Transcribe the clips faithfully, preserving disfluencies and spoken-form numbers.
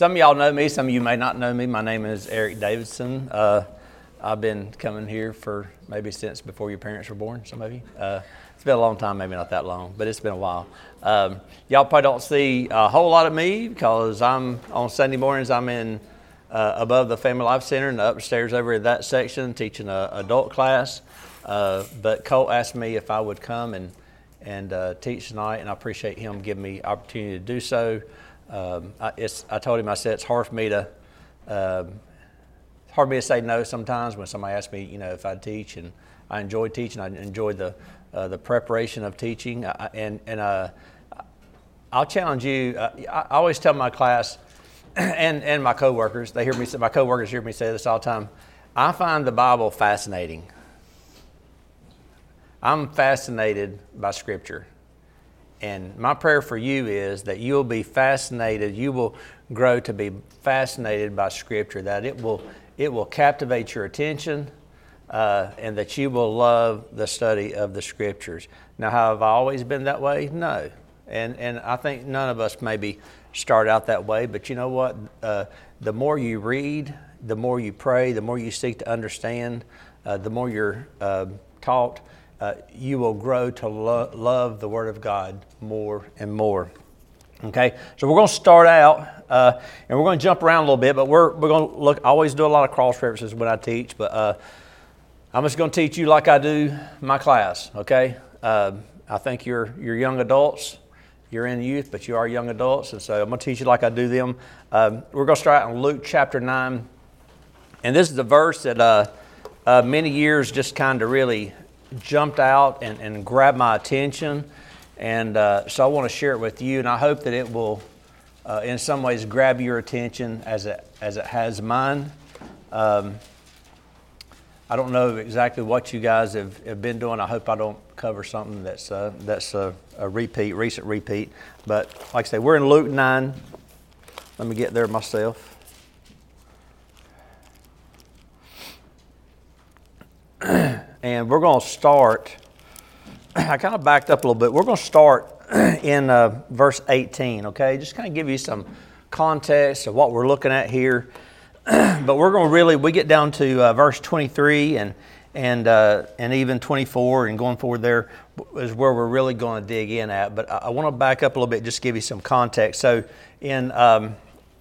some of y'all know me, some of you may not know me. My name is Eric Davidson. Uh, I've been coming here for maybe since before your parents were born, some of you. Uh, it's been a long time, maybe not that long, but it's been a while. Um, y'all probably don't see a whole lot of me because I'm on Sunday mornings, I'm in uh, above the Family Life Center and upstairs over in that section teaching an adult class. Uh, but Colt asked me if I would come and, and uh, teach tonight, and I appreciate him giving me opportunity to do so. Um, I, it's, I told him, I said, it's hard for me to uh, it's hard for me to say no sometimes when somebody asks me, you know, if I teach, and I enjoy teaching. I enjoy the uh, the preparation of teaching, I, and and uh, I'll challenge you. Uh, I, I always tell my class and and my coworkers, they hear me say, my coworkers hear me say this all the time. I find the Bible fascinating. I'm fascinated by Scripture. And my prayer for you is that you'll be fascinated, you will grow to be fascinated by Scripture, that it will it will captivate your attention, uh, and that you will love the study of the Scriptures. Now, have I always been that way? No. And and I think none of us maybe start out that way, but you know what? Uh, the more you read, the more you pray, the more you seek to understand, uh, the more you're uh, taught, Uh, you will grow to lo- love the Word of God more and more. Okay, so we're going to start out, uh, and we're going to jump around a little bit, but we're we're going to look. I always do a lot of cross references when I teach, but uh, I'm just going to teach you like I do my class. Okay, uh, I think you're you're young adults, you're in youth, but you are young adults, and so I'm going to teach you like I do them. Um, we're going to start out in Luke chapter nine, and this is a verse that uh, uh, many years just kind of really jumped out and, and grabbed my attention, and uh, so I want to share it with you, and I hope that it will uh, in some ways grab your attention as it as it has mine. Um, I don't know exactly what you guys have, have been doing. I hope I don't cover something that's uh, that's a, a repeat, recent repeat. But like I say, we're in Luke nine. Let me get there myself. And we're going to start, I kind of backed up a little bit. We're going to start in uh, verse eighteen, okay? Just kind of give you some context of what we're looking at here. But we're going to really, we get down to uh, verse twenty-three and and uh, and even twenty-four and going forward there is where we're really going to dig in at. But I, I want to back up a little bit, just give you some context. So in um,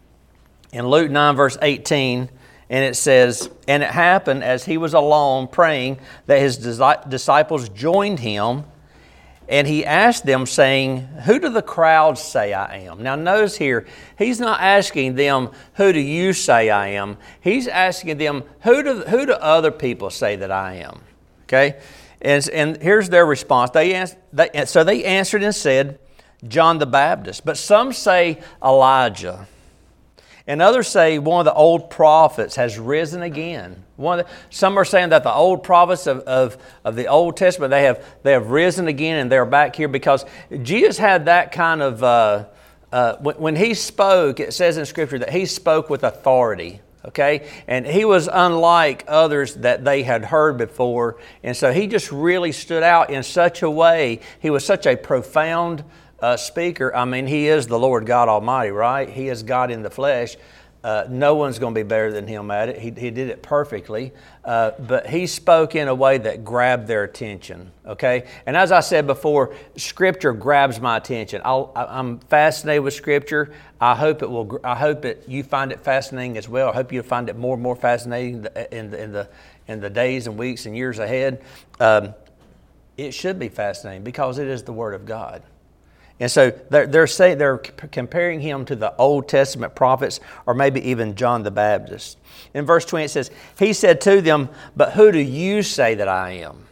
in Luke nine, verse eighteen, and it says, and it happened as he was alone praying that his disciples joined him, and he asked them, saying, who do the crowds say I am? Now notice here, he's not asking them, who do you say I am? He's asking them, who do, who do other people say that I am? Okay? And, and here's their response. They, ans- they So they answered and said, John the Baptist. But some say Elijah. And others say one of the old prophets has risen again. One of the, some are saying that the old prophets of, of, of the Old Testament, they have they have risen again and they're back here because Jesus had that kind of, uh, uh, when, when he spoke, it says in Scripture that he spoke with authority, okay? And he was unlike others that they had heard before. And so he just really stood out in such a way. He was such a profound Uh, speaker. I mean, he is the Lord God Almighty, right? He is God in the flesh. Uh, no one's going to be better than him at it. He, he did it perfectly. Uh, but he spoke in a way that grabbed their attention, okay? And as I said before, Scripture grabs my attention. I'll, I'm fascinated with Scripture. I hope it will. I hope that you find it fascinating as well. I hope you'll find it more and more fascinating in the in the in the days and weeks and years ahead. Um, it should be fascinating because it is the Word of God. And so they're, they're saying they're comparing him to the Old Testament prophets, or maybe even John the Baptist. In verse twenty, it says, "He said to them, but who do you say that I am?"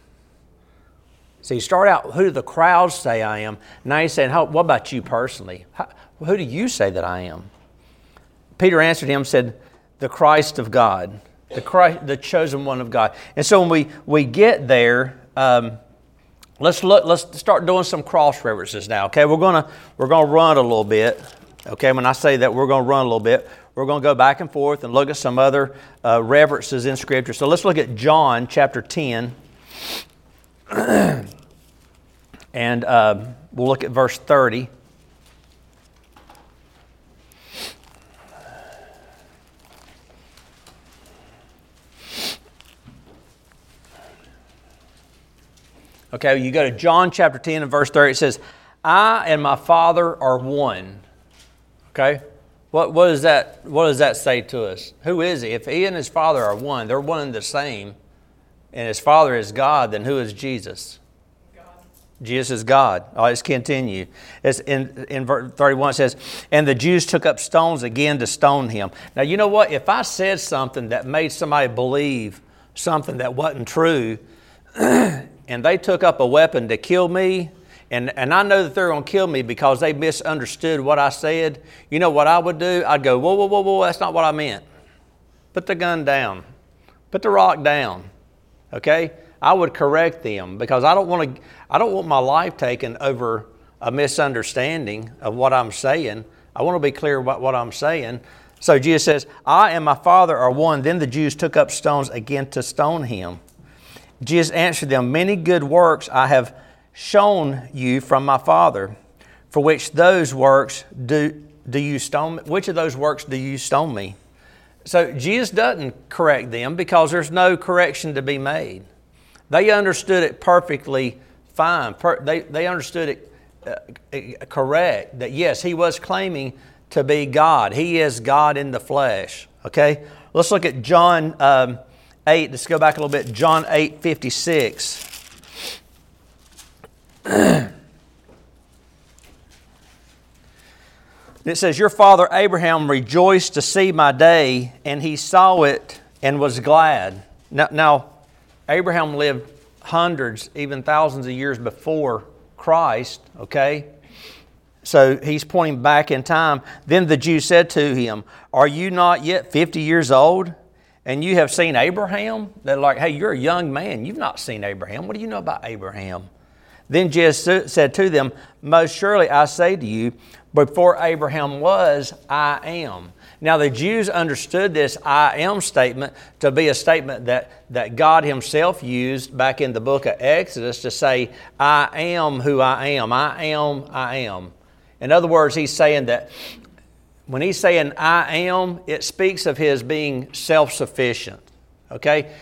So you start out, who do the crowds say I am? Now he's saying, How, what about you personally? How, who do you say that I am? Peter answered him and said, the Christ of God, the Christ, the chosen one of God. And so when we we get there. Um, Let's look. Let's start doing some cross references now. Okay, we're gonna we're gonna run a little bit. Okay, when I say that we're gonna run a little bit, we're gonna go back and forth and look at some other uh, references in Scripture. So let's look at John chapter ten, and uh, we'll look at verse thirty. Okay, you go to John chapter ten and verse thirty, it says, I and my Father are one. Okay? What, what, does that, what does that say to us? Who is he? If he and his Father are one, they're one and the same, and his Father is God, then who is Jesus? God. Jesus is God. All right, let's continue. It's in, in verse thirty-one it says, and the Jews took up stones again to stone him. Now, you know what? If I said something that made somebody believe something that wasn't true, and they took up a weapon to kill me, and, and I know that they're going to kill me because they misunderstood what I said, you know what I would do? I'd go, whoa, whoa, whoa, whoa, that's not what I meant. Put the gun down. Put the rock down. Okay? I would correct them because I don't want to, I don't want my life taken over a misunderstanding of what I'm saying. I want to be clear about what I'm saying. So Jesus says, I and my Father are one. Then the Jews took up stones again to stone him. Jesus answered them, many good works I have shown you from my Father, for which those works do, do you stone me? Which of those works do you stone me? So Jesus doesn't correct them because there's no correction to be made. They understood it perfectly fine. Per, they, they understood it uh, correct, that yes, he was claiming to be God. He is God in the flesh. Okay? Let's look at John um, eight. Let's go back a little bit. John eight fifty-six. It says, your father Abraham rejoiced to see my day, and he saw it and was glad. Now, now Abraham lived hundreds, even thousands of years before Christ, okay? So he's pointing back in time. Then the Jews said to him, are you not yet fifty years old? And you have seen Abraham? They're like, hey, you're a young man. You've not seen Abraham. What do you know about Abraham? Then Jesus said to them, most surely I say to you, before Abraham was, I am. Now the Jews understood this I am statement to be a statement that, that God himself used back in the book of Exodus to say, I am who I am. I am, I am. In other words, he's saying that when he's saying I am, it speaks of his being self-sufficient. Okay?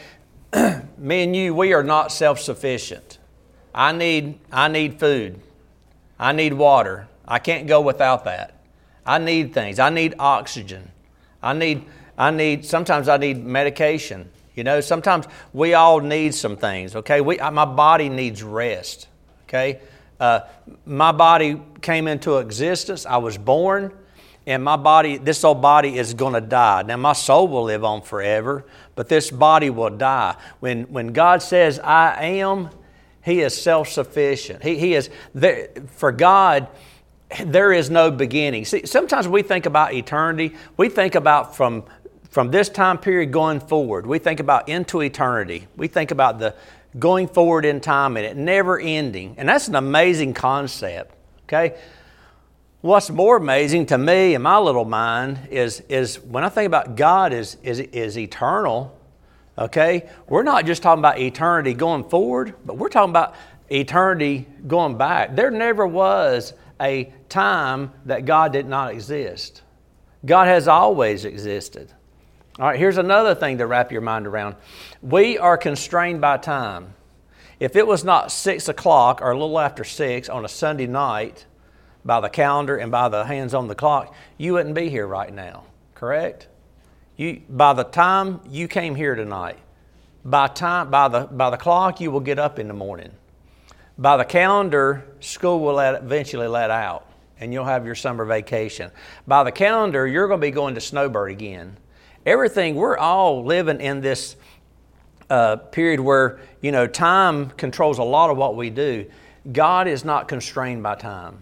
Me and you, we are not self-sufficient. I need, I need food. I need water. I can't go without that. I need things. I need oxygen. I need, I need, sometimes I need medication. You know, sometimes we all need some things, okay? We, my body needs rest, okay? Uh, my body came into existence. I was born, and my body, this old body is going to die. Now, my soul will live on forever, but this body will die. When, when God says, I am, he is self-sufficient. He, he is, there, for God, there is no beginning. See, sometimes we think about eternity. We think about from, from this time period going forward. We think about into eternity. We think about the going forward in time and it never ending. And that's an amazing concept, okay? What's more amazing to me in my little mind is, is when I think about God is, is, is eternal, okay? We're not just talking about eternity going forward, but we're talking about eternity going back. There never was a time that God did not exist. God has always existed. All right, here's another thing to wrap your mind around. We are constrained by time. If it was not six o'clock or a little after six on a Sunday night by the calendar and by the hands on the clock, you wouldn't be here right now, correct? You, by the time you came here tonight, by time by the by the clock you will get up in the morning. By the calendar, school will let, eventually let out, and you'll have your summer vacation. By the calendar, you're going to be going to Snowbird again. Everything, we're all living in this uh, period where, you know, time controls a lot of what we do. God is not constrained by time.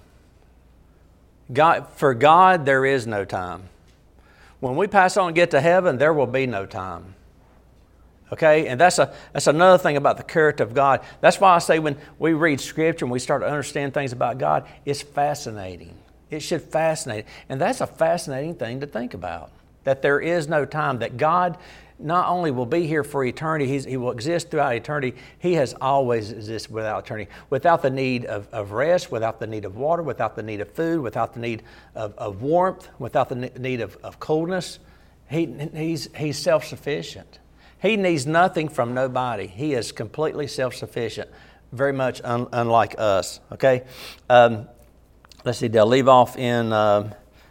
God, for God, there is no time. When we pass on and get to heaven, there will be no time. Okay, and that's a that's another thing about the character of God. That's why I say when we read Scripture and we start to understand things about God, it's fascinating. It should fascinate. And that's a fascinating thing to think about, that there is no time, that God not only will be here for eternity, he's, He will exist throughout eternity. He has always existed without eternity, without the need of, of rest, without the need of water, without the need of food, without the need of, of warmth, without the need of, of coolness. He, he's, he's self-sufficient. He needs nothing from nobody. He is completely self-sufficient. very much un, unlike us. Okay, um, let's see. They'll leave off in uh,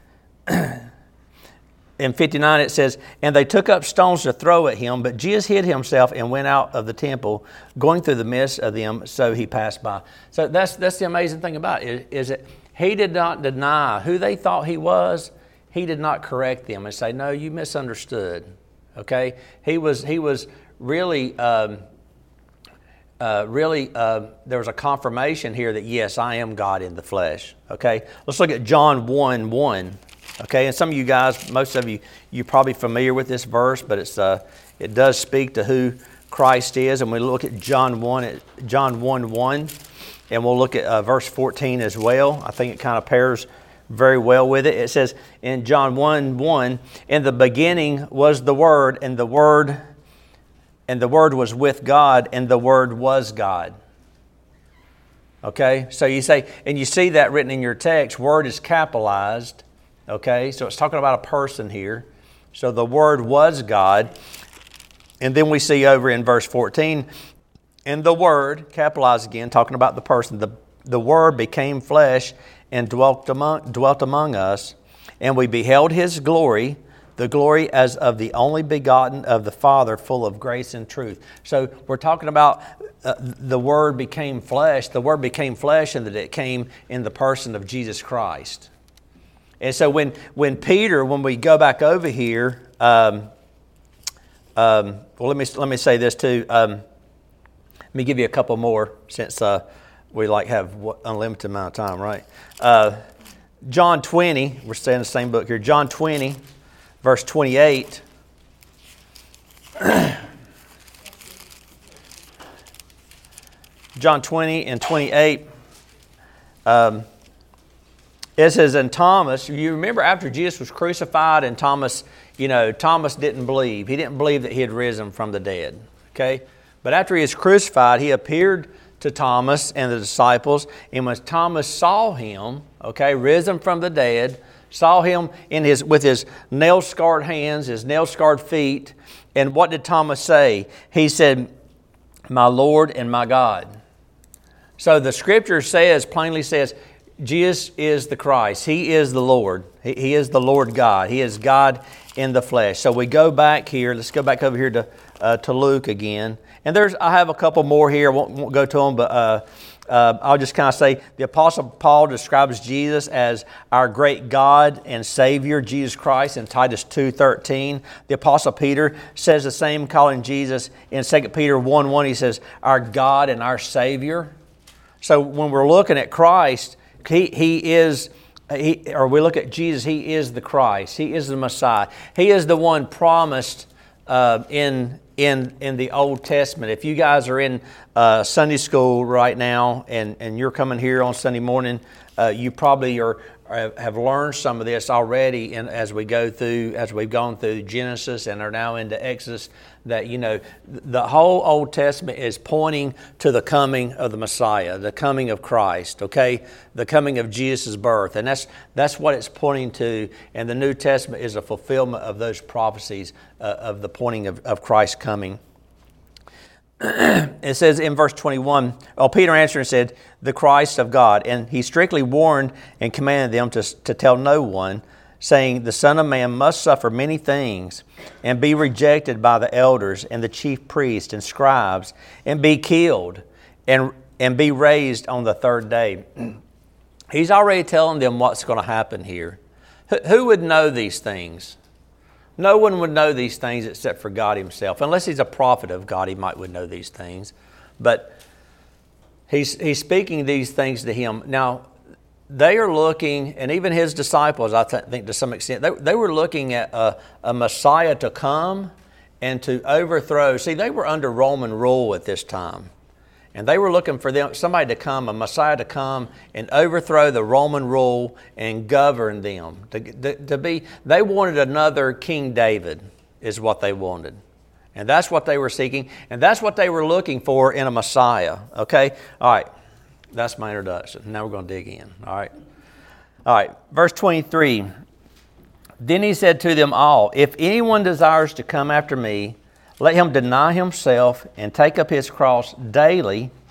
in fifty-nine. It says, "And they took up stones to throw at him, but Jesus hid himself and went out of the temple, going through the midst of them. So he passed by." So that's that's the amazing thing about it, is that he did not deny who they thought he was. He did not correct them and say, "No, you misunderstood." Okay, he was he was really. Um, Uh, really, uh, there was a confirmation here that, yes, I am God in the flesh. Okay, let's look at John one one. Okay, and some of you guys, most of you, you're probably familiar with this verse, but it's uh, it does speak to who Christ is. And we look at John one, at John one one, and we'll look at uh, verse fourteen as well. I think it kind of pairs very well with it. It says in John one one, "In the beginning was the Word, and the Word." And the Word was with God, and the Word was God. Okay, so you say, and you see that written in your text, Word is capitalized. Okay, so it's talking about a person here. So the Word was God. And then we see over in verse fourteen, and the Word, capitalized again, talking about the person, the, the Word became flesh and dwelt among, dwelt among us, and we beheld His glory, the glory as of the only begotten of the Father, full of grace and truth. So we're talking about uh, the Word became flesh. The Word became flesh, and that it came in the person of Jesus Christ. And so when when Peter, when we go back over here, um, um, well, let me let me say this too. Um, let me give you a couple more, since uh, we like have what, unlimited amount of time, right? Uh, John twenty. We're staying in the same book here. John twenty. Verse twenty-eight, John twenty and twenty-eight, um, it says, "And Thomas," you remember after Jesus was crucified, and Thomas, you know, Thomas didn't believe. He didn't believe that he had risen from the dead, okay? But after he was crucified, he appeared to Thomas and the disciples, and when Thomas saw him, okay, risen from the dead, saw him in his with his nail-scarred hands, his nail-scarred feet. And what did Thomas say? He said, "My Lord and my God." So the Scripture says, plainly says, Jesus is the Christ. He is the Lord. He, he is the Lord God. He is God in the flesh. So we go back here. Let's go back over here to uh, to Luke again. And there's I have a couple more here. I won't, won't go to them, but uh, Uh, I'll just kind of say the Apostle Paul describes Jesus as our great God and Savior, Jesus Christ, in Titus two thirteen. The Apostle Peter says the same, calling Jesus in Second Peter one one. He says, our God and our Savior. So when we're looking at Christ, He, he is, he, or we look at Jesus, He is the Christ. He is the Messiah. He is the one promised uh, in In, in the Old Testament. If you guys are in uh, Sunday school right now and, and you're coming here on Sunday morning, uh, you probably are, are have learned some of this already in, as we go through, as we've gone through Genesis and are now into Exodus, that, you know, the whole Old Testament is pointing to the coming of the Messiah, the coming of Christ, okay? The coming of Jesus' birth. And that's that's what it's pointing to. And the New Testament is a fulfillment of those prophecies uh, of the pointing of, of Christ coming. It says in verse twenty-one, well, Peter answered and said, the Christ of God. And he strictly warned and commanded them to, to tell no one, saying, the Son of Man must suffer many things and be rejected by the elders and the chief priests and scribes and be killed and, and be raised on the third day. He's already telling them what's going to happen here. Who, who would know these things? No one would know these things except for God Himself. Unless he's a prophet of God, he might would know these things. But he's, he's speaking these things to him. Now, they are looking, and even his disciples, I th- think to some extent, they, they were looking at a, a Messiah to come and to overthrow. See, they were under Roman rule at this time. And they were looking for them, somebody to come, a Messiah to come and overthrow the Roman rule and govern them. To, to, to be, they wanted another King David, is what they wanted. And that's what they were seeking. And that's what they were looking for in a Messiah. Okay? All right. That's my introduction. Now we're going to dig in. All right. All right. Verse twenty-three. Then he said to them all, if anyone desires to come after me, let him deny himself and take up his cross daily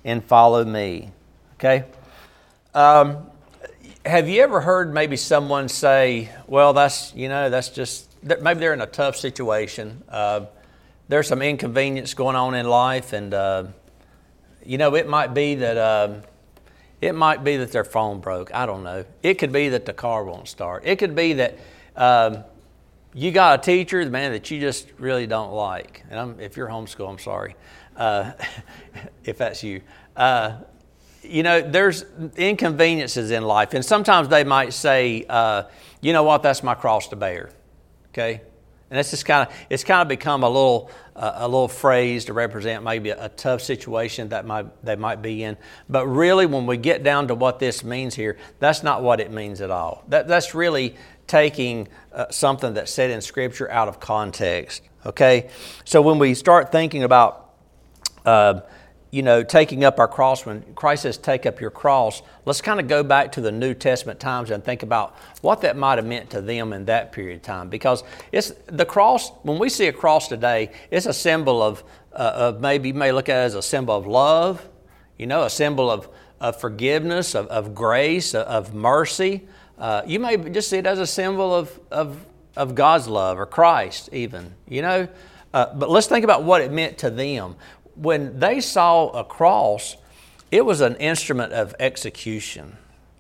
and follow me. Okay? Um, have you ever heard maybe someone say, well, that's, you know, that's just, maybe they're in a tough situation. Uh, there's some inconvenience going on in life, and, uh, you know, it might be that, uh, it might be that their phone broke. I don't know. It could be that the car won't start. It could be that um, you got a teacher, man, that you just really don't like. And I'm, if you're homeschool, I'm sorry, uh, if that's you. Uh, you know, there's inconveniences in life. And sometimes they might say, uh, you know what, that's my cross to bear. Okay? And it's just kind of, it's kind of become a little, uh, a little phrase to represent maybe a, a tough situation that might, they might be in. But really, when we get down to what this means here, that's not what it means at all. That, that's really taking uh, something that's said in Scripture out of context. Okay? So when we start thinking about, uh, you know, taking up our cross, when Christ says take up your cross, let's kind of go back to the New Testament times and think about what that might have meant to them in that period of time. Because it's the cross, when we see a cross today, it's a symbol of, uh, of maybe you may look at it as a symbol of love, you know, a symbol of, of forgiveness, of, of grace, of, of mercy. Uh, you may just see it as a symbol of, of, of God's love or Christ even, you know. Uh, but let's think about what it meant to them. When they saw a cross, it was an instrument of execution.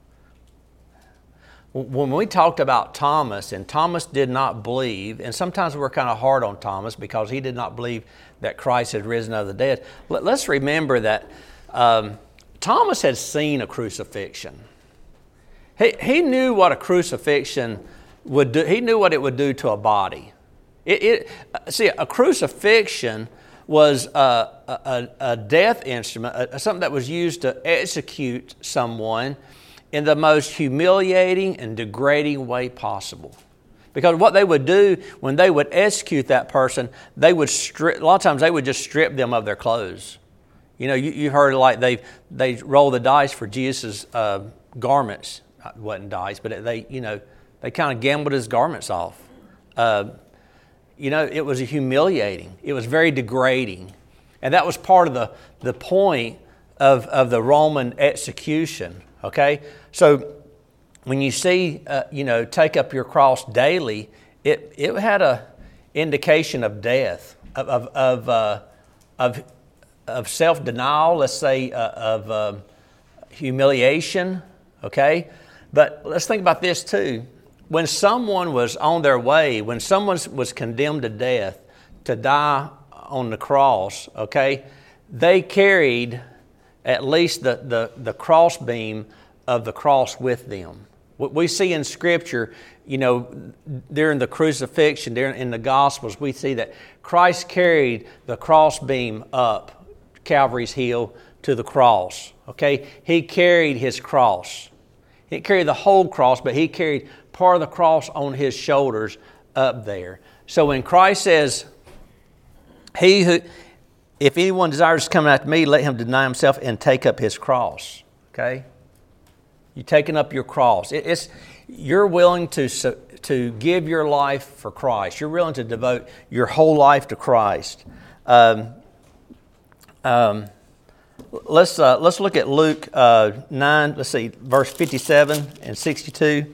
When we talked about Thomas, and Thomas did not believe, and sometimes we're kind of hard on Thomas because he did not believe that Christ had risen out of the dead. Let's remember that um, Thomas had seen a crucifixion. He, he knew what a crucifixion would do. He knew what it would do to a body. It, it, see, a crucifixion was a, a, a death instrument, a, something that was used to execute someone in the most humiliating and degrading way possible. Because what they would do when they would execute that person, they would strip, a lot of times they would just strip them of their clothes. You know, you, you heard like they they roll the dice for Jesus' uh, garments. It wasn't dice, but they, you know, they kind of gambled his garments off. Uh, You know, it was humiliating. It was very degrading. And that was part of the, the point of, of the Roman execution, okay? So when you see, uh, you know, take up your cross daily, it, it had a indication of death, of, of, of, uh, of, of self-denial, let's say, uh, of uh, humiliation, okay? But let's think about this too. When someone was on their way, when someone was condemned to death, to die on the cross, okay, they carried at least the, the, the cross beam of the cross with them. What we see in Scripture, you know, during the crucifixion, during in the Gospels, we see that Christ carried the cross beam up Calvary's hill to the cross, okay? He carried his cross. He didn't carry the whole cross, but he carried part of the cross on his shoulders up there. So when Christ says, "He who, if anyone desires to come after me, let him deny himself and take up his cross." Okay, you taking up your cross. It, it's you're willing to to give your life for Christ. You're willing to devote your whole life to Christ. Um, um, let's uh, let's look at Luke uh, nine. Let's see, verse fifty-seven and sixty-two.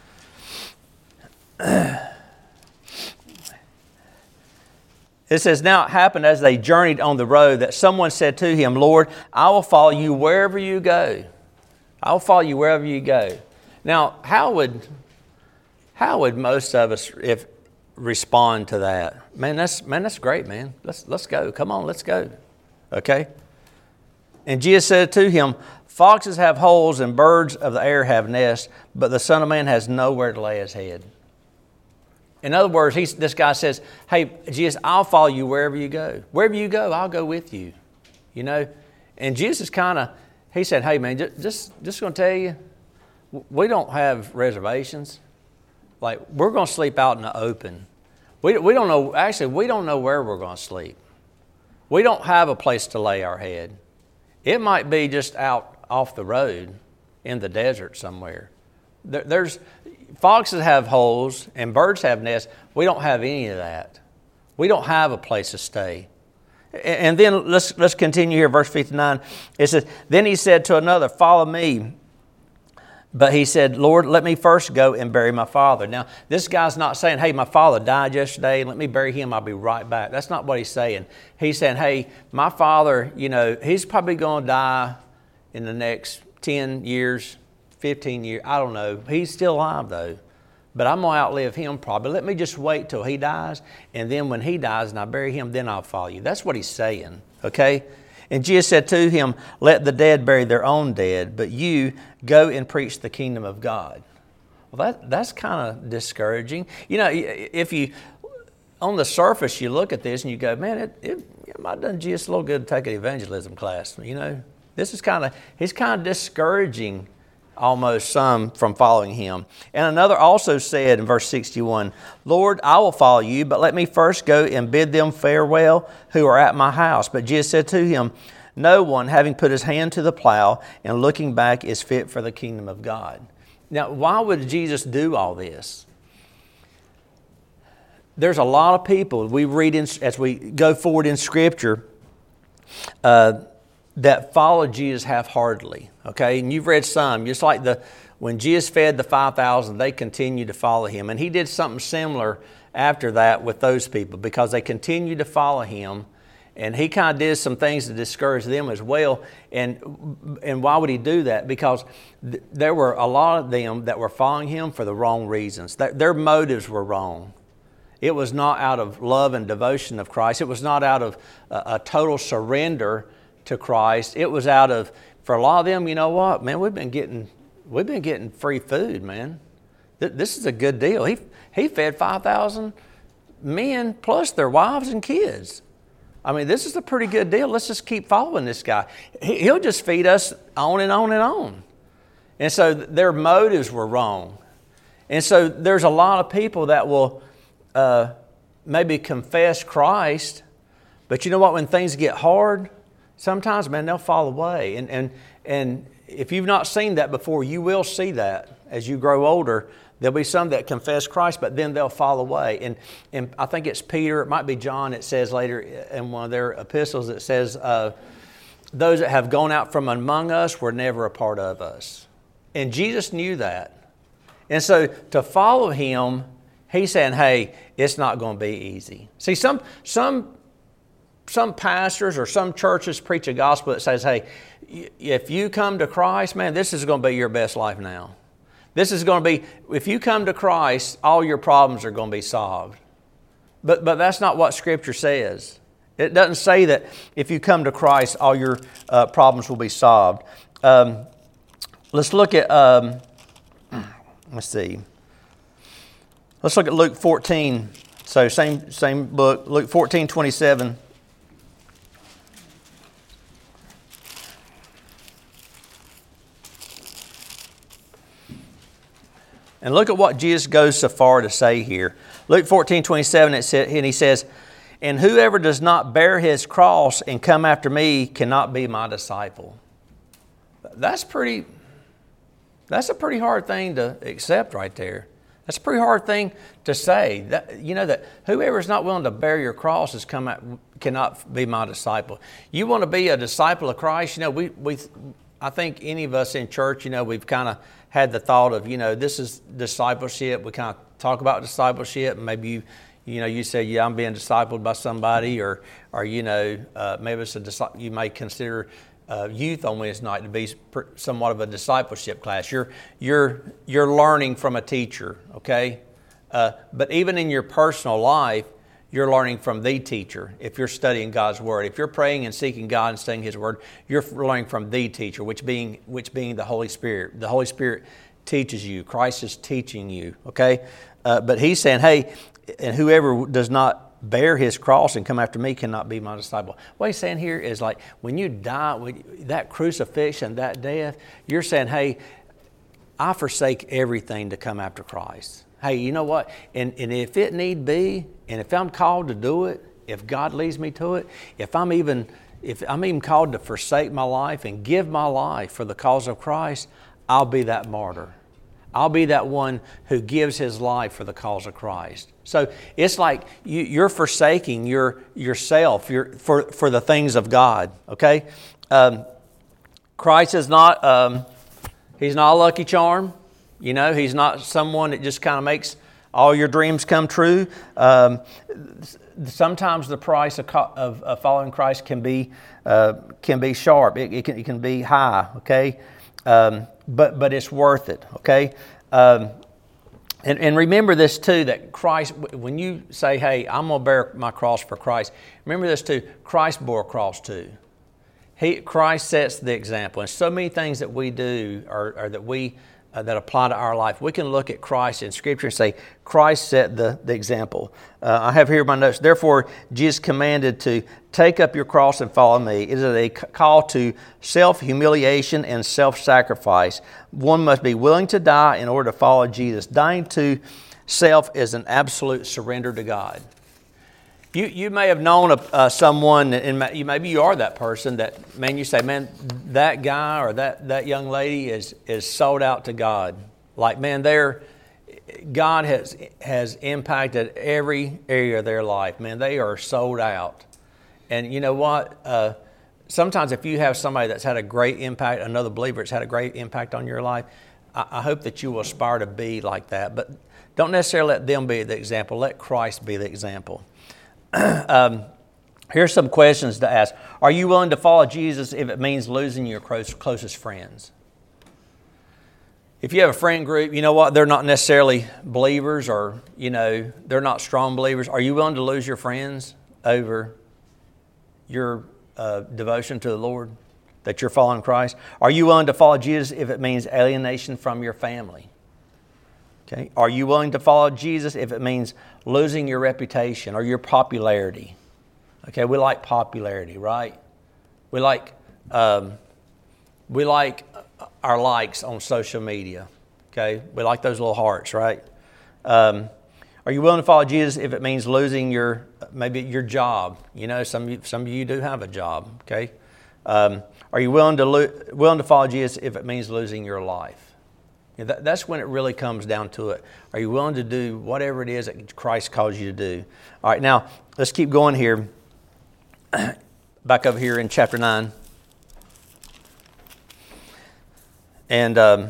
It says, "Now it happened as they journeyed on the road that someone said to him, 'Lord, I will follow you wherever you go. I will follow you wherever you go.'" Now, how would how would most of us if respond to that? Man, that's man, that's great, man. Let's let's go. Come on, let's go. Okay. And Jesus said to him, "Foxes have holes and birds of the air have nests, but the Son of Man has nowhere to lay his head." In other words, he's, this guy says, "Hey, Jesus, I'll follow you wherever you go. Wherever you go, I'll go with you." You know? And Jesus kind of, he said, "Hey, man, just, just, just going to tell you, we don't have reservations. Like, we're going to sleep out in the open. We, we don't know, actually, we don't know where we're going to sleep. We don't have a place to lay our head. It might be just out off the road in the desert somewhere. There, there's foxes have holes and birds have nests. We don't have any of that. We don't have a place to stay. And then let's let's continue here, verse fifty-nine. It says, then he said to another, follow me. But he said, Lord, let me first go and bury my father. Now, this guy's not saying, hey, my father died yesterday, let me bury him, I'll be right back. That's not what he's saying. He's saying, hey, my father, you know, he's probably going to die in the next ten years, fifteen years. I don't know. He's still alive, though. But I'm going to outlive him probably. Let me just wait till he dies, and then when he dies and I bury him, then I'll follow you. That's what he's saying, okay? And Jesus said to him, let the dead bury their own dead, but you go and preach the kingdom of God. Well, that that's kind of discouraging. You know, if you, on the surface, you look at this and you go, man, it, it, it might have done Jesus a little good to take an evangelism class. You know, this is kind of, he's kind of discouraging almost some from following him. And another also said in verse sixty-one, Lord, I will follow you, but let me first go and bid them farewell who are at my house. But Jesus said to him, no one, having put his hand to the plow and looking back, is fit for the kingdom of God. Now, why would Jesus do all this? There's a lot of people, we read in, as we go forward in Scripture, uh, that follow Jesus half-heartedly, okay? And you've read some, just like the when Jesus fed the five thousand, they continued to follow him. And he did something similar after that with those people because they continued to follow him. And he kind of did some things to discourage them as well. And, and why would he do that? Because th- there were a lot of them that were following him for the wrong reasons. Th- their motives were wrong. It was not out of love and devotion of Christ. It was not out of a, a total surrender to Christ. It was out of, for a lot of them, you know what, man, we've been getting, we've been getting free food, man. Th- this is a good deal. He he fed five thousand men plus their wives and kids. I mean, this is a pretty good deal. Let's just keep following this guy. He, he'll just feed us on and on and on. And so th- their motives were wrong. And so there's a lot of people that will uh, maybe confess Christ, but you know what, when things get hard, sometimes, man, they'll fall away. And, and, and if you've not seen that before, you will see that as you grow older. There'll be some that confess Christ, but then they'll fall away. And, and I think it's Peter, it might be John, it says later in one of their epistles, it says, uh, those that have gone out from among us were never a part of us. And Jesus knew that. And so to follow him, he's saying, hey, it's not going to be easy. See, some some some pastors or some churches preach a gospel that says, hey, if you come to Christ, man, this is going to be your best life now. This is going to be, if you come to Christ, all your problems are going to be solved. But but that's not what Scripture says. It doesn't say that if you come to Christ, all your uh, problems will be solved. Um, let's look at, um, let's see. Let's look at Luke fourteen. So same same book, Luke fourteen twenty-seven. And look at what Jesus goes so far to say here. Luke fourteen twenty-seven, it said, and he says, and whoever does not bear his cross and come after me cannot be my disciple. That's pretty, that's a pretty hard thing to accept right there. That's a pretty hard thing to say. That, you know, that whoever is not willing to bear your cross is come at, cannot be my disciple. You want to be a disciple of Christ, you know, we, we I think any of us in church, you know, we've kind of had the thought of, you know, this is discipleship. We kind of talk about discipleship. Maybe you, you know, you say, yeah, I'm being discipled by somebody, or, or you know, uh, maybe it's a you may consider uh, youth on Wednesday night to be somewhat of a discipleship class. You're you're you're learning from a teacher, okay? Uh, but even in your personal life, you're learning from the teacher. If you're studying God's Word, if you're praying and seeking God and studying His Word, you're learning from the teacher, which being which being the Holy Spirit. The Holy Spirit teaches you. Christ is teaching you. Okay, uh, but He's saying, "Hey, and whoever does not bear his cross and come after me cannot be my disciple." What He's saying here is like when you die, when that crucifixion, that death, you're saying, "Hey, I forsake everything to come after Christ." Hey, you know what? And, and if it need be, and if I'm called to do it, if God leads me to it, if I'm even if I'm even called to forsake my life and give my life for the cause of Christ, I'll be that martyr. I'll be that one who gives his life for the cause of Christ. So it's like you, you're forsaking your yourself your, for, for the things of God, okay? Um, Christ is not, um, he's not a lucky charm. You know, he's not someone that just kind of makes all your dreams come true. Um, sometimes the price of, of, of following Christ can be uh, can be sharp. It, it, can, it can be high, okay? Um, but but it's worth it, okay? Um, and, and remember this too, that Christ, when you say, hey, I'm going to bear my cross for Christ, remember this too, Christ bore a cross too. He, Christ sets the example. And so many things that we do or, or that we uh, that apply to our life, we can look at Christ in Scripture and say, Christ set the, the example. Uh, I have here my notes. Therefore, Jesus commanded to take up your cross and follow me. It is a call to self-humiliation and self-sacrifice. One must be willing to die in order to follow Jesus. Dying to self is an absolute surrender to God. You you may have known a, uh, someone, and you, maybe you are that person that, man, you say, man, that guy or that, that young lady is is sold out to God. Like, man, they're, God has has impacted every area of their life. Man, they are sold out. And you know what? Uh, sometimes if you have somebody that's had a great impact, another believer that's had a great impact on your life, I, I hope that you will aspire to be like that. But don't necessarily let them be the example. Let Christ be the example. Um, here's some questions to ask. Are you willing to follow Jesus if it means losing your close, closest friends? If you have a friend group, you know what, they're not necessarily believers or, you know, they're not strong believers. Are you willing to lose your friends over your uh, devotion to the Lord, that you're following Christ? Are you willing to follow Jesus if it means alienation from your family? Okay. Are you willing to follow Jesus if it means losing your reputation or your popularity? Okay, we like popularity, right? We like um, we like our likes on social media. Okay, we like those little hearts, right? Um, are you willing to follow Jesus if it means losing your maybe your job? You know, some of you, some of you do have a job. Okay, um, are you willing to lo- willing to follow Jesus if it means losing your life? That's when it really comes down to it. Are you willing to do whatever it is that Christ calls you to do? All right, now let's keep going here. Back over here in chapter nine. And um,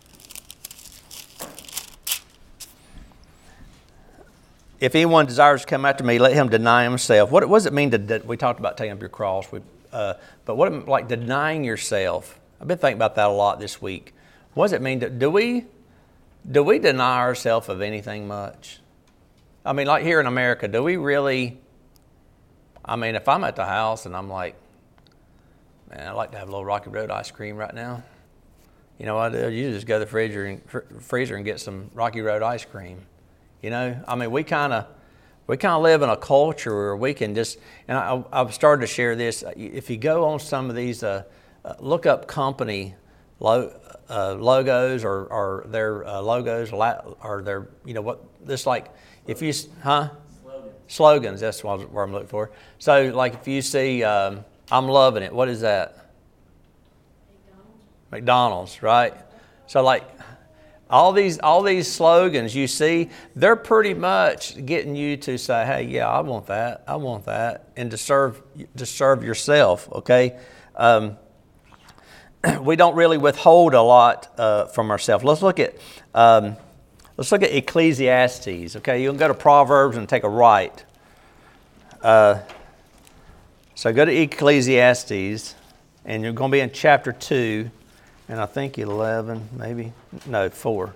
if anyone desires to come after me, let him deny himself. What, what does it mean to, de- we talked about taking up your cross, we, uh, but what, like denying yourself? I've been thinking about that a lot this week. What does it mean? To, do we do we deny ourselves of anything much? I mean, like here in America, do we really? I mean, if I'm at the house and I'm like, man, I'd like to have a little Rocky Road ice cream right now. You know what I do? You just go to the freezer and, fr- freezer and get some Rocky Road ice cream. You know, I mean, we kind of we kind of live in a culture where we can just. And I, I've started to share this. If you go on some of these, uh, uh, look up company. Lo, uh, logos or, or their uh, logos or their, you know, what this like, if you, huh? Slogans. Slogans, that's what I'm looking for. So, like, if you see, um, I'm loving it, what is that? McDonald's. McDonald's, right? So, like, all these all these slogans you see, they're pretty much getting you to say, hey, yeah, I want that, I want that, and to serve, to serve yourself, okay? Um, we don't really withhold a lot uh, from ourselves. Let's look at um, let's look at Ecclesiastes. Okay, you can go to Proverbs and take a right. Uh, so go to Ecclesiastes, and you're going to be in chapter two, and I think eleven, maybe no four.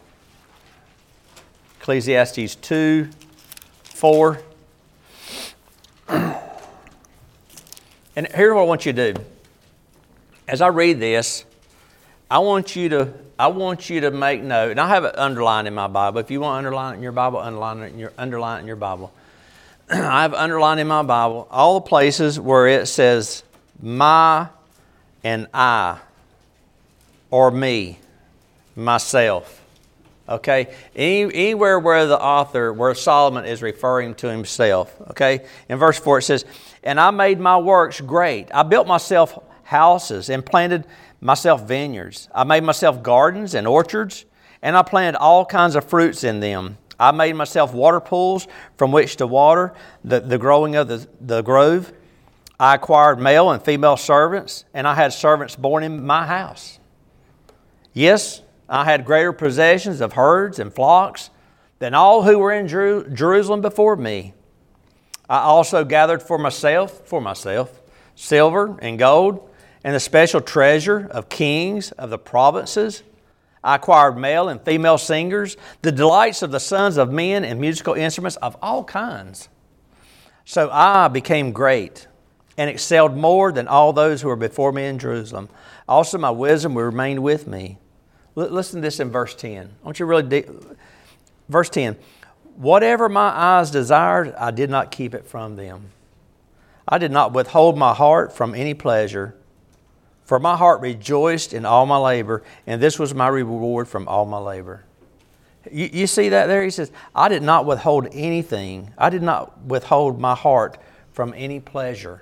Ecclesiastes two, four. And here's what I want you to do. As I read this, I want you to I want you to make note, and I have it underlined in my Bible. If you want to underline it in your Bible, underline it in your underline it in your Bible. I have underlined in my Bible all the places where it says my and I, or me, myself. Okay? Any, anywhere where the author, where Solomon is referring to himself. Okay? In verse four it says, and I made my works great. I built myself houses and planted myself vineyards. I made myself gardens and orchards, and I planted all kinds of fruits in them. I made myself water pools from which to water the, the growing of the, the grove. I acquired male and female servants, and I had servants born in my house. Yes, I had greater possessions of herds and flocks than all who were in Jeru- Jerusalem before me. I also gathered for myself, for myself, silver and gold, and the special treasure of kings of the provinces. I acquired male and female singers, the delights of the sons of men, and musical instruments of all kinds. So I became great and excelled more than all those who were before me in Jerusalem. Also my wisdom remained with me. L- listen to this in verse ten. I want you to really de- Verse ten. Whatever my eyes desired, I did not keep it from them. I did not withhold my heart from any pleasure, for my heart rejoiced in all my labor, and this was my reward from all my labor. You, you see that there? He says, I did not withhold anything. I did not withhold my heart from any pleasure.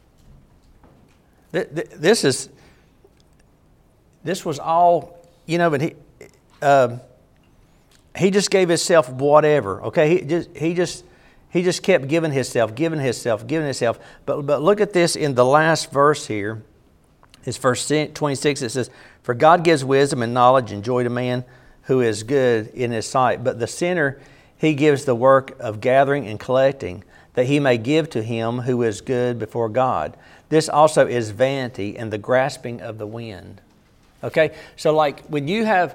This is, this was all, you know, but he, uh, he just gave himself whatever. Okay, he just, he just, he just kept giving himself, giving himself, giving himself. But but look at this in the last verse here. It's verse twenty-six. It says, "For God gives wisdom and knowledge and joy to man who is good in his sight. But the sinner, he gives the work of gathering and collecting, that he may give to him who is good before God. This also is vanity and the grasping of the wind." Okay? So like when you have,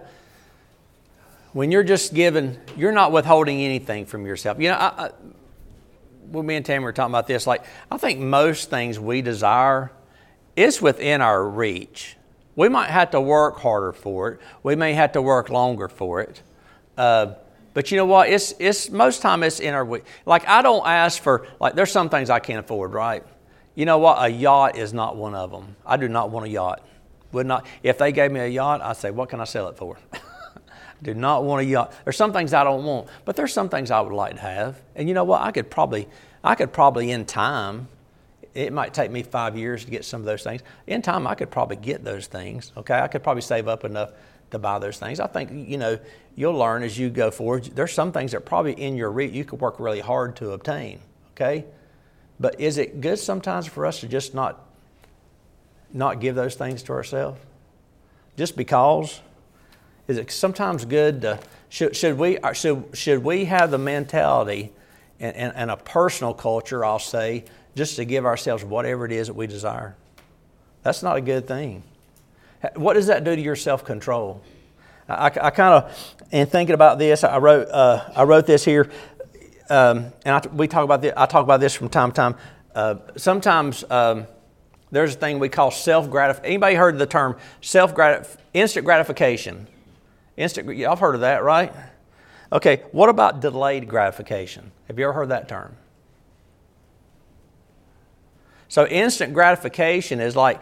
when you're just giving, you're not withholding anything from yourself. You know, I, I, when me and Tammy were talking about this, like I think most things we desire, it's within our reach. We might have to work harder for it. We may have to work longer for it. Uh, but you know what? It's it's most time it's in our reach. Like I don't ask for, like there's some things I can't afford, right? You know what? A yacht is not one of them. I do not want a yacht. Would not. If they gave me a yacht, I'd say, what can I sell it for? Do not want a yacht. There's some things I don't want, but there's some things I would like to have. And you know what? I could probably, I could probably in time, it might take me five years to get some of those things. In time, I could probably get those things, okay? I could probably save up enough to buy those things. I think, you know, you'll learn as you go forward. There's some things that are probably in your reach, you could work really hard to obtain, okay? But is it good sometimes for us to just not, not give those things to ourselves? Just because? Is it sometimes good to, should, should we should, should we have the mentality and, and, and a personal culture, I'll say, just to give ourselves whatever it is that we desire? That's not a good thing. What does that do to your self-control? I, I kind of, in thinking about this, I wrote uh, I wrote this here, um, and I, we talk about this. I talk about this from time to time. Uh, sometimes um, there's a thing we call self-gratification. Anybody heard of the term self-gratif- instant gratification? Instant, y'all have heard of that, right? Okay, what about delayed gratification? Have you ever heard that term? So instant gratification is like,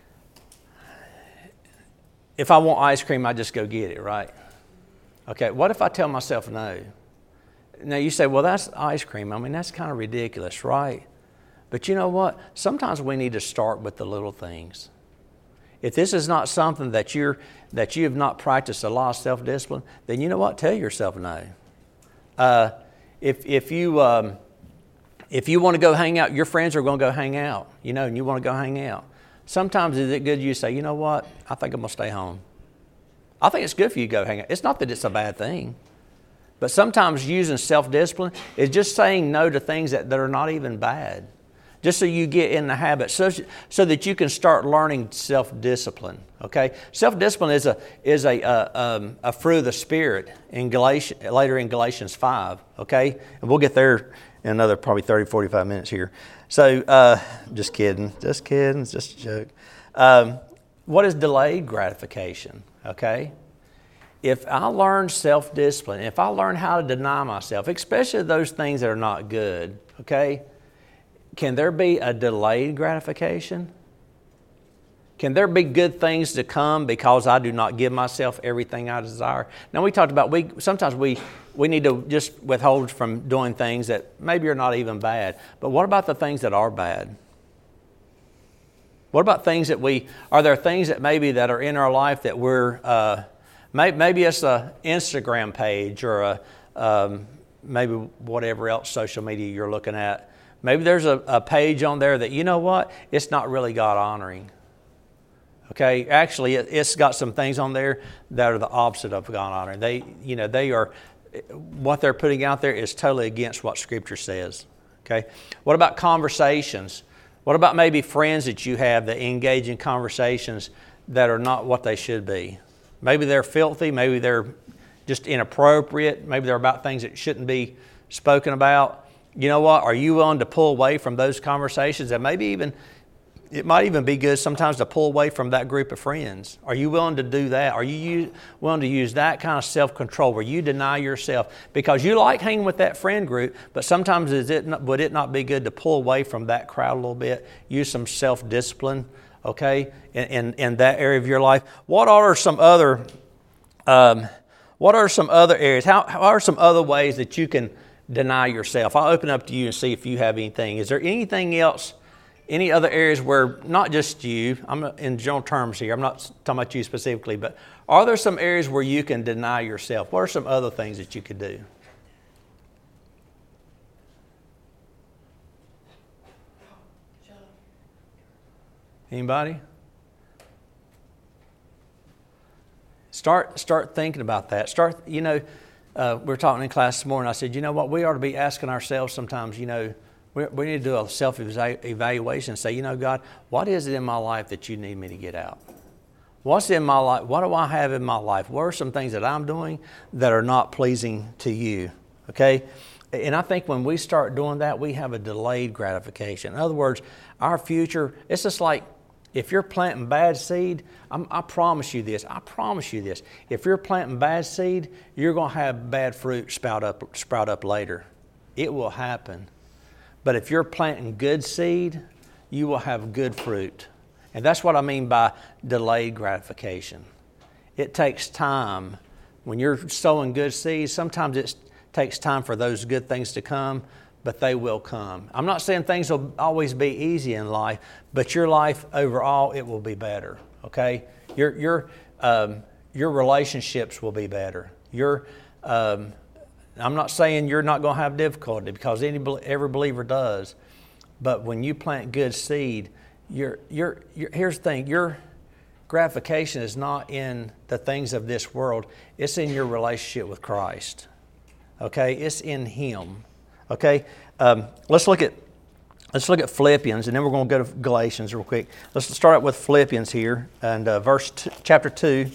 if I want ice cream, I just go get it, right? Okay, what if I tell myself no? Now you say, well, that's ice cream. I mean, that's kind of ridiculous, right? But you know what? Sometimes we need to start with the little things. If this is not something that you're that you have not practiced a lot of self-discipline, then you know what? Tell yourself no. Uh, if if you um, if you want to go hang out, your friends are going to go hang out, you know, and you want to go hang out. Sometimes is it good you say, you know what? I think I'm going to stay home. I think it's good for you to go hang out. It's not that it's a bad thing, but sometimes using self-discipline is just saying no to things that, that are not even bad. Just so you get in the habit, so, so that you can start learning self-discipline. Okay, self-discipline is a is a uh, um, a fruit of the Spirit in Galatians, later in Galatians five. Okay, and we'll get there in another probably thirty, forty-five minutes here. So, uh, just kidding, just kidding, it's just a joke. Um, what is delayed gratification? Okay, if I learn self-discipline, if I learn how to deny myself, especially those things that are not good, okay. Can there be a delayed gratification? Can there be good things to come because I do not give myself everything I desire? Now we talked about, we sometimes we, we need to just withhold from doing things that maybe are not even bad. But what about the things that are bad? What about things that we, are there things that maybe that are in our life that we're, uh, maybe, maybe it's an Instagram page or a, um, maybe whatever else social media you're looking at. Maybe there's a, a page on there that, you know what, it's not really God honoring. Okay, actually, it, it's got some things on there that are the opposite of God honoring. They, you know, they are, what they're putting out there is totally against what Scripture says. Okay, what about conversations? What about maybe friends that you have that engage in conversations that are not what they should be? Maybe they're filthy, maybe they're just inappropriate, maybe they're about things that shouldn't be spoken about. You know what? Are you willing to pull away from those conversations? And maybe even, it might even be good sometimes to pull away from that group of friends. Are you willing to do that? Are you willing to use that kind of self-control where you deny yourself? Because you like hanging with that friend group, but sometimes is it not, would it not be good to pull away from that crowd a little bit? Use some self-discipline, okay, in, in, in that area of your life. What are some other, um, what are some other areas? How, how are some other ways that you can deny yourself? I'll open up to you and see if you have anything. Is there anything else? Any other areas where, not just you, I'm in general terms here, I'm not talking about you specifically, but are there some areas where you can deny yourself? What are some other things that you could do? Anybody? Start, start thinking about that. Start, you know, uh, we were talking in class this morning, I said, you know what, we ought to be asking ourselves sometimes, you know, We, we need to do a self-evaluation and say, you know, God, what is it in my life that you need me to get out? What's in my life? What do I have in my life? What are some things that I'm doing that are not pleasing to you? Okay? And I think when we start doing that, we have a delayed gratification. In other words, our future, it's just like if you're planting bad seed, I'm, I promise you this, I promise you this. If you're planting bad seed, you're going to have bad fruit sprout up, sprout up later. It will happen. But if you're planting good seed, you will have good fruit. And that's what I mean by delayed gratification. It takes time. When you're sowing good seeds, sometimes it takes time for those good things to come, but they will come. I'm not saying things will always be easy in life, but your life overall, it will be better, okay? Your, your, um, your relationships will be better. Your... Um, I'm not saying you're not going to have difficulty, because any every believer does. But when you plant good seed, you're, you're, you're, here's the thing. Your gratification is not in the things of this world. It's in your relationship with Christ. Okay? It's in Him. Okay? Um, let's look at let's look at Philippians, and then we're going to go to Galatians real quick. Let's start out with Philippians here, and uh, verse two, chapter two.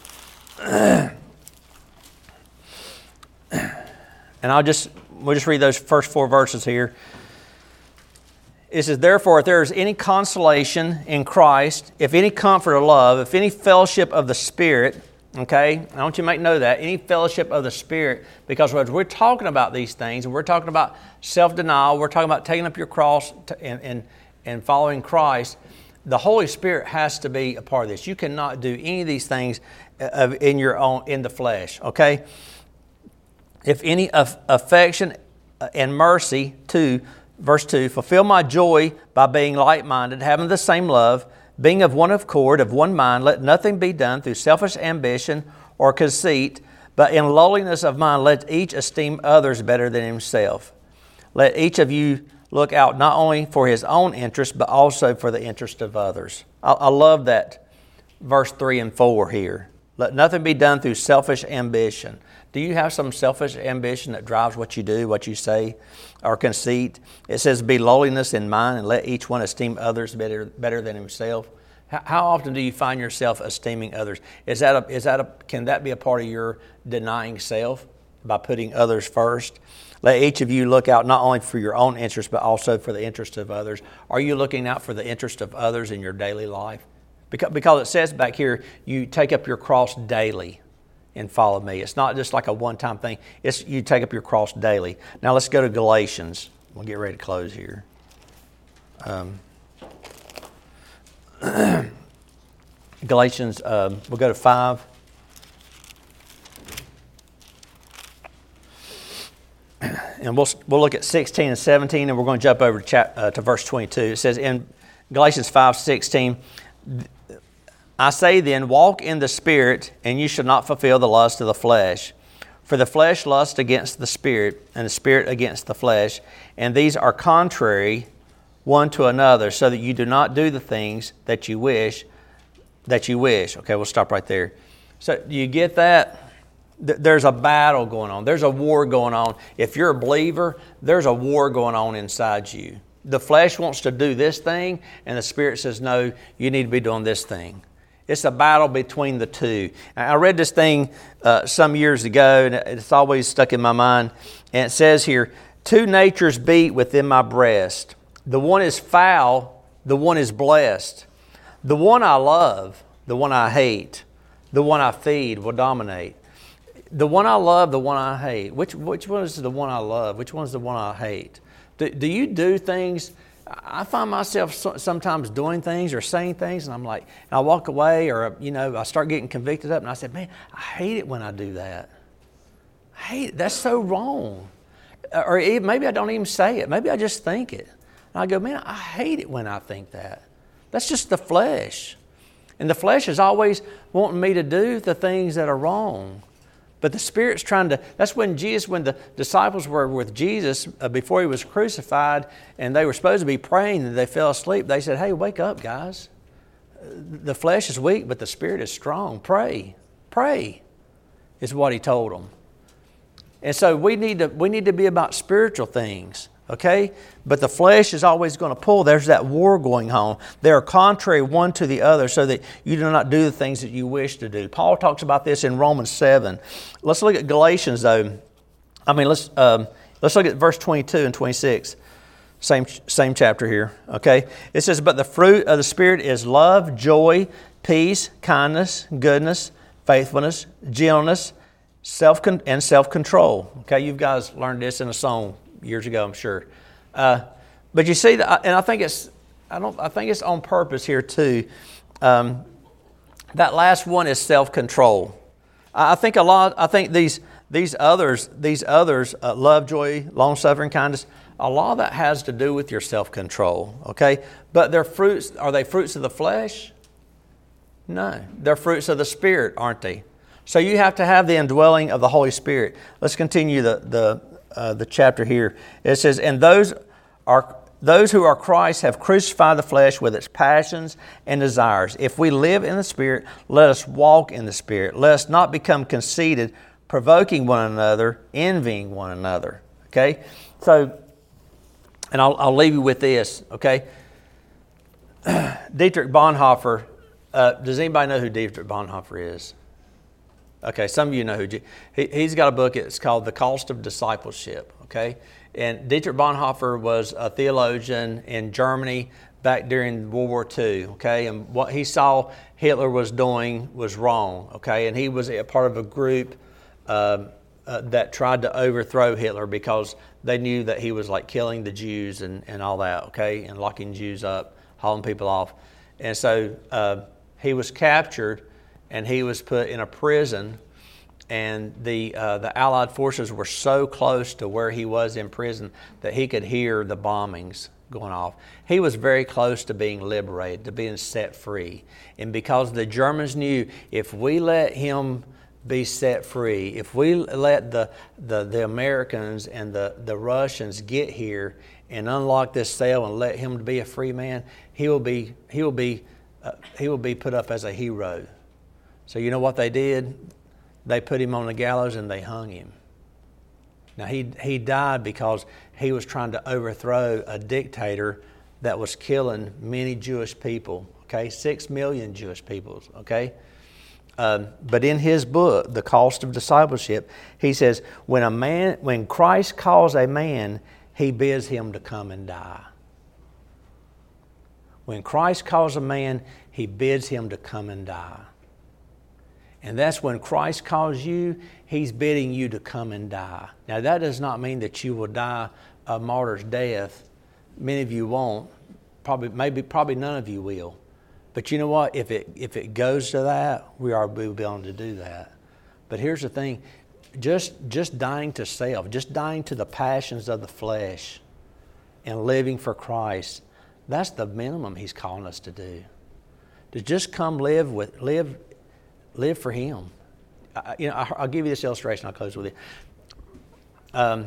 And I'll just, we'll just read those first four verses here. It says, therefore, if there is any consolation in Christ, if any comfort of love, if any fellowship of the Spirit, okay, I want you to make note of that, any fellowship of the Spirit, because as we're talking about these things, and we're talking about self-denial, we're talking about taking up your cross and, and, and following Christ, the Holy Spirit has to be a part of this. You cannot do any of these things in your own, in the flesh, okay? If any affection and mercy, two, verse two, fulfill my joy by being like-minded, having the same love, being of one accord, of one mind, let nothing be done through selfish ambition or conceit, but in lowliness of mind let each esteem others better than himself. Let each of you look out not only for his own interest, but also for the interest of others. I, I love that verse three and four here. Let nothing be done through selfish ambition. Do you have some selfish ambition that drives what you do, what you say, or conceit? It says, be lowliness in mind, and let each one esteem others better, better than himself. How, how often do you find yourself esteeming others? Is that a, is that a, can that be a part of your denying self by putting others first? Let each of you look out not only for your own interest, but also for the interest of others. Are you looking out for the interest of others in your daily life? Because, because it says back here, you take up your cross daily and follow me. It's not just like a one-time thing. It's you take up your cross daily. Now let's go to Galatians. We'll get ready to close here. Um, Galatians, um, we'll go to five. And we'll we'll look at sixteen and seventeen, and we're going to jump over to, chap, uh, to verse twenty-two. It says in Galatians five sixteen, I say then, walk in the Spirit, and you shall not fulfill the lust of the flesh. For the flesh lusts against the spirit, and the spirit against the flesh, and these are contrary one to another, so that you do not do the things that you wish, that you wish. Okay, we'll stop right there. So do you get that? There's a battle going on. There's a war going on. If you're a believer, there's a war going on inside you. The flesh wants to do this thing, and the spirit says, no, you need to be doing this thing. It's a battle between the two. I read this thing uh, some years ago, and it's always stuck in my mind. And it says here, two natures beat within my breast. The one is foul, the one is blessed. The one I love, the one I hate, the one I feed will dominate. The one I love, the one I hate. Which which one is the one I love? Which one is the one I hate? Do, do you do things? I find myself sometimes doing things or saying things, and I'm like, and I walk away, or you know, I start getting convicted up, and I said, man, I hate it when I do that. I hate it. That's so wrong. Or even, maybe I don't even say it. Maybe I just think it. And I go, man, I hate it when I think that. That's just the flesh. And the flesh is always wanting me to do the things that are wrong. But the Spirit's trying to, that's when Jesus, when the disciples were with Jesus uh, before He was crucified, and they were supposed to be praying and they fell asleep, they said, hey, wake up, guys. The flesh is weak, but the Spirit is strong. Pray. Pray is what He told them. And so we need to, we need to be about spiritual things. Okay? But the flesh is always going to pull. There's that war going on. They are contrary one to the other, so that you do not do the things that you wish to do. Paul talks about this in Romans seven. Let's look at Galatians, though. I mean, let's um, let's look at verse twenty-two and twenty-six. Same, same chapter here. Okay? It says, but the fruit of the Spirit is love, joy, peace, kindness, goodness, faithfulness, gentleness, self and self-control. Okay? You guys learned this in a song years ago, I'm sure. Uh, but you see, that, and I think it's, I don't, I think it's on purpose here too. Um, that last one is self-control. I think a lot. I think these these others, these others, uh, love, joy, long-suffering, kindness. A lot of that has to do with your self-control. Okay, but they're fruits. Are they fruits of the flesh? No, they're fruits of the Spirit, aren't they? So you have to have the indwelling of the Holy Spirit. Let's continue the the. Uh, the chapter here. It says, and those are those who are Christ have crucified the flesh with its passions and desires. If we live in the Spirit, let us walk in the Spirit. Let us not become conceited, provoking one another, envying one another. Okay? So, and I'll, I'll leave you with this, okay? Dietrich Bonhoeffer, uh, does anybody know who Dietrich Bonhoeffer is? Okay, some of you know who. He, he's got a book. It's called The Cost of Discipleship. Okay, and Dietrich Bonhoeffer was a theologian in Germany back during World War Two. Okay, and what he saw Hitler was doing was wrong. Okay, and he was a part of a group uh, uh, that tried to overthrow Hitler because they knew that he was like killing the Jews and, and all that. Okay, and locking Jews up, hauling people off, and so uh, he was captured. And he was put in a prison, and the uh, the Allied forces were so close to where he was in prison that he could hear the bombings going off. He was very close to being liberated, to being set free. And because the Germans knew if we let him be set free, if we let the the, the Americans and the, the Russians get here and unlock this cell and let him be a free man, he will be he will be uh, he will be put up as a hero. So you know what they did? They put him on the gallows and they hung him. Now he he died because he was trying to overthrow a dictator that was killing many Jewish people. Okay, six million Jewish people. Okay, um, but in his book, The Cost of Discipleship, he says when a man, when Christ calls a man, He bids him to come and die. When Christ calls a man, He bids him to come and die. And that's when Christ calls you, He's bidding you to come and die. Now that does not mean that you will die a martyr's death. Many of you won't. Probably, maybe, probably none of you will. But you know what? If it if it goes to that, we are we'll be able to do that. But here's the thing: just just dying to self, just dying to the passions of the flesh, and living for Christ. That's the minimum He's calling us to do. To just come live with live. Live for Him. I, you know, I, I'll give you this illustration. I'll close with it. Um,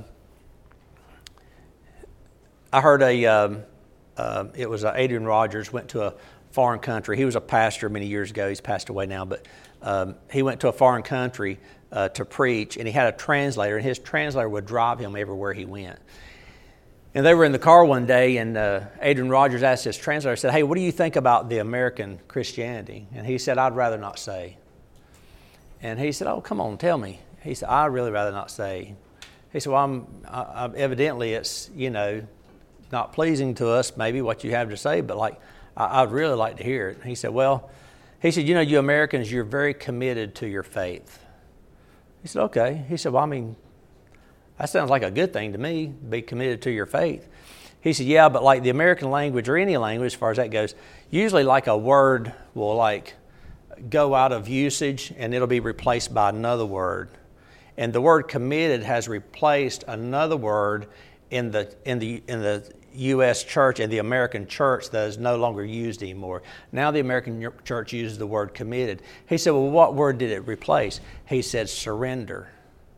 I heard a, um, uh, it was uh, Adrian Rogers went to a foreign country. He was a pastor many years ago. He's passed away now, but um, he went to a foreign country uh, to preach, and he had a translator, and his translator would drive him everywhere he went. And they were in the car one day, and uh, Adrian Rogers asked his translator, said, "Hey, what do you think about the American Christianity?" And he said, "I'd rather not say." And he said, "Oh, come on, tell me." He said, "I'd really rather not say." He said, "Well, I'm, I, I, evidently it's, you know, not pleasing to us, maybe what you have to say, but like, I, I'd really like to hear it." And he said, "Well," he said, "you know, you Americans, you're very committed to your faith." He said, "Okay." He said, "Well, I mean, that sounds like a good thing to me, be committed to your faith." He said, "Yeah, but like the American language or any language, as far as that goes, usually like a word will like go out of usage and it'll be replaced by another word. And the word committed has replaced another word in the in the in the U S church and the American church that is no longer used anymore. Now the American church uses the word committed." He said, "Well, what word did it replace?" He said, "Surrender."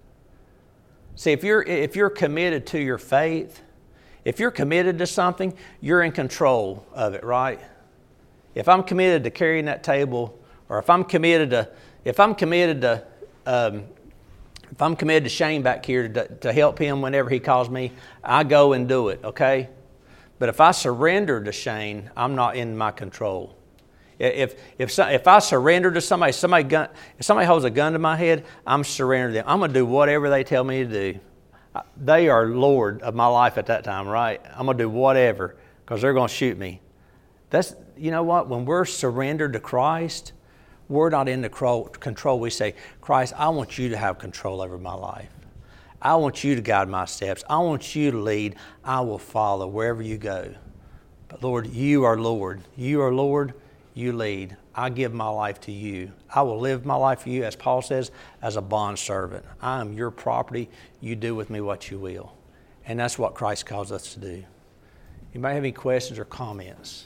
See, if you're if you're committed to your faith, if you're committed to something, you're in control of it, right? If I'm committed to carrying that table, or if I'm committed to if I'm committed to um, if I'm committed to Shane back here to, to help him whenever he calls me, I go and do it, okay? But if I surrender to Shane, I'm not in my control. If if if I surrender to somebody, somebody gun, if somebody holds a gun to my head, I'm surrendering to them. I'm going to do whatever they tell me to do. They are Lord of my life at that time, right? I'm going to do whatever because they're going to shoot me. That's, you know what? When we're surrendered to Christ, we're not in the control. We say, "Christ, I want you to have control over my life. I want you to guide my steps. I want you to lead. I will follow wherever you go. But Lord, you are Lord. You are Lord. You lead. I give my life to you. I will live my life for you," as Paul says, "as a bondservant. I am your property. You do with me what you will." And that's what Christ calls us to do. You might have any questions or comments?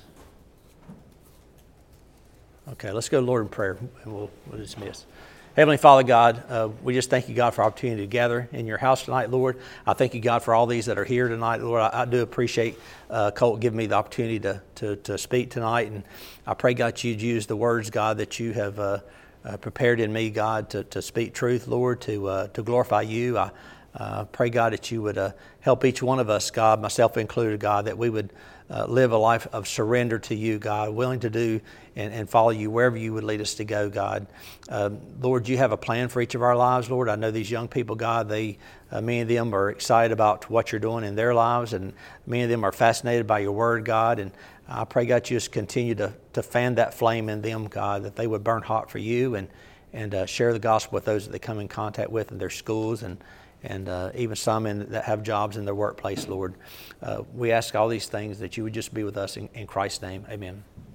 Okay, let's go to the Lord in prayer, and we'll, we'll dismiss. Heavenly Father, God, uh, we just thank you, God, for our opportunity to gather in your house tonight, Lord. I thank you, God, for all these that are here tonight, Lord. I, I do appreciate uh, Colt giving me the opportunity to, to, to speak tonight, and I pray, God, you'd use the words, God, that you have uh, uh, prepared in me, God, to, to speak truth, Lord, to uh, to glorify you. I uh, pray, God, that you would uh, help each one of us, God, myself included, God, that we would uh, live a life of surrender to you, God, willing to do and, and follow you wherever you would lead us to go, God. Um, Lord, you have a plan for each of our lives, Lord. I know these young people, God, they uh, many of them are excited about what you're doing in their lives, and many of them are fascinated by your word, God. And I pray, God, you just continue to, to fan that flame in them, God, that they would burn hot for you and, and uh, share the gospel with those that they come in contact with in their schools and and uh, even some in, that have jobs in their workplace, Lord. Uh, we ask all these things that you would just be with us in, in Christ's name. Amen.